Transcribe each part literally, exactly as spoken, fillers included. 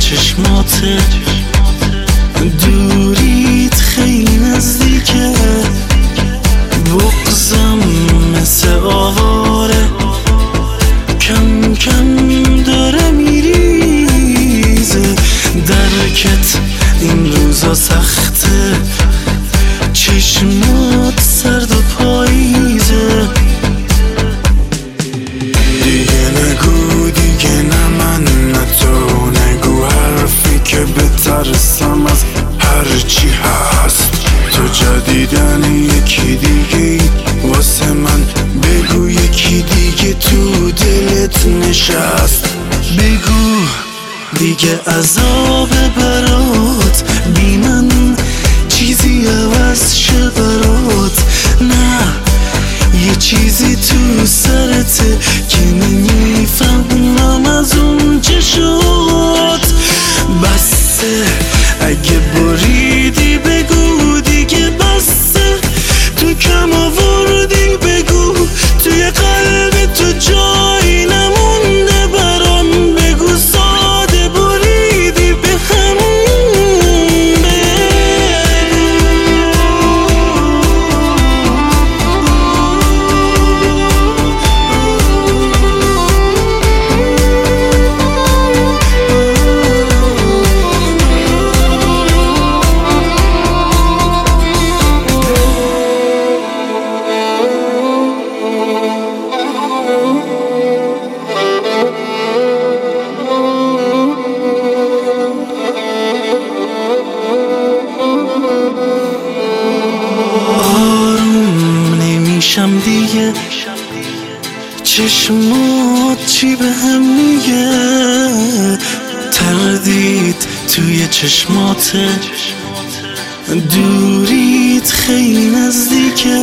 چشماته، دوریت خیلی نزدیکه، بغضم مثل آواره کم کم داره میریزه. درکت این روزا سخته، چشمات سرد و پاییزه. دیگه نگو دیگه نه من نه تو، نگو حرفی که بترسم از هرچی هست. تو جدیدن یکی دیگه واسه من، بگو یکی دیگه تو دلت نشست. بگو دیگه عذاب برات بی من چیزی عوض شه برات. نه یه چیزی تو سرته که نمیفهمم از اون چه شد. بسه اگه بریدی بگو دیگه بسه، تو کم آوردی بگو توی قلب تو جایی نمونده برام. بگو ساده بریدی به همون نمیشم دیگه. چشمات چی به هم میگه؟ تردید توی چشماته، دوریت خیلی نزدیکه،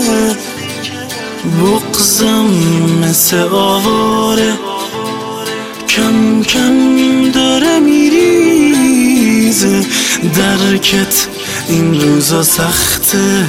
بغضم مثل آواره کم کم داره میریزه. درکت این روزا سخته،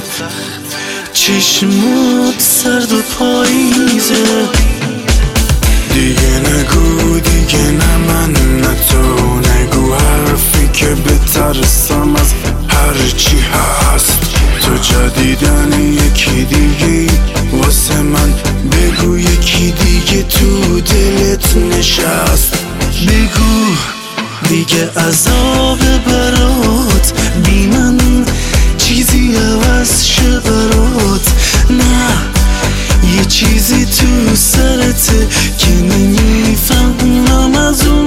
چشمات سرد و پاییزه. دیگه نگو دیگه نه من نه تو، نگو حرفی که بترسم از هرچی هست. تو جدیدن یکی دیگه واسه من، بگو یکی دیگه تو دلت نشست. بگو دیگه عذاب برات بی من چیزی عوض شه برات. نه یه چیزی تو سرته که نمیفهمم از اون